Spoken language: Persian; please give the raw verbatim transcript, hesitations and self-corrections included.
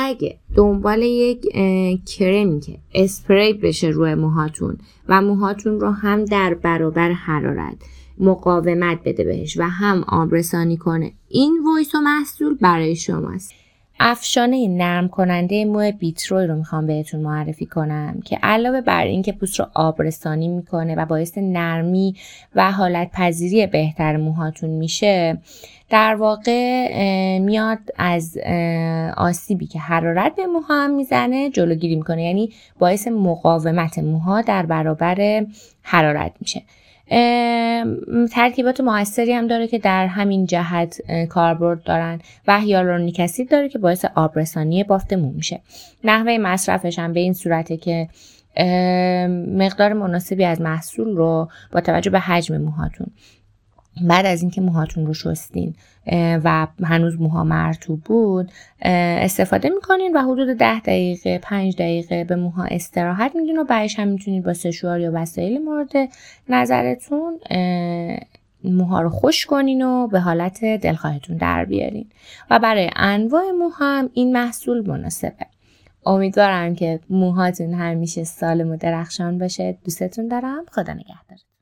اگه دنبال یک کرمی که اسپری بشه روی موهاتون و موهاتون رو هم در برابر حرارت مقاومت بده بهش و هم آبرسانی کنه، این وایسو محصول برای شماست. افشانه نرم کننده موی بیتروی رو میخوام بهتون معرفی کنم که علاوه بر این که پوست رو آبرسانی میکنه و باعث نرمی و حالت پذیری بهتر موهاتون میشه، در واقع میاد از آسیبی که حرارت به موها هم میزنه جلوگیری میکنه، یعنی باعث مقاومت موها در برابر حرارت میشه. ترکیبات موثری هم داره که در همین جهت کاربرد دارن و هیالورونیک اسید داره که باعث آبرسانی بافت مو میشه. نحوه مصرفش هم به این صورته که مقدار مناسبی از محصول رو با توجه به حجم موهاتون بعد از اینکه موهاتون رو شستین و هنوز موها مرطوب بود استفاده میکنین و حدود ده دقیقه پنج دقیقه به موها استراحت میدین و بعدش هم میتونید با سشوار یا وسایل مورد نظرتون موها رو خشک کنین و به حالت دلخواهتون در بیارین و برای انواع موها هم این محصول مناسبه. امیدوارم که موهاتون همیشه سالم و درخشان باشه. دوستتون دارم. خدا نگهدار.